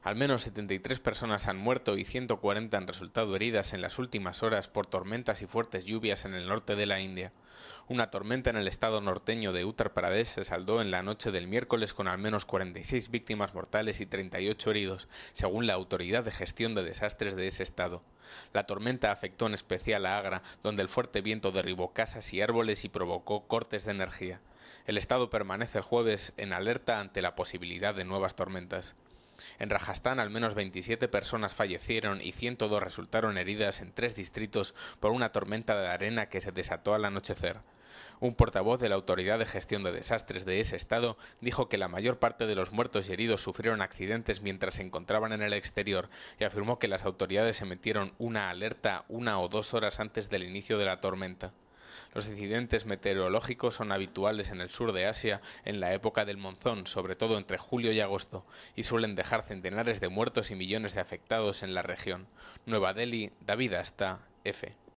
Al menos 73 personas han muerto y 140 han resultado heridas en las últimas horas por tormentas y fuertes lluvias en el norte de la India. Una tormenta en el estado norteño de Uttar Pradesh se saldó en la noche del miércoles con al menos 46 víctimas mortales y 38 heridos, según la Autoridad de Gestión de Desastres de ese estado. La tormenta afectó en especial a Agra, donde el fuerte viento derribó casas y árboles y provocó cortes de energía. El estado permanece el jueves en alerta ante la posibilidad de nuevas tormentas. En Rajastán, al menos 27 personas fallecieron y 102 resultaron heridas en 3 distritos por una tormenta de arena que se desató al anochecer. Un portavoz de la Autoridad de Gestión de Desastres de ese estado dijo que la mayor parte de los muertos y heridos sufrieron accidentes mientras se encontraban en el exterior y afirmó que las autoridades emitieron una alerta 1 o 2 horas antes del inicio de la tormenta. Los incidentes meteorológicos son habituales en el sur de Asia en la época del monzón, sobre todo entre julio y agosto, y suelen dejar centenares de muertos y millones de afectados en la región. Nueva Delhi, David Asta, F.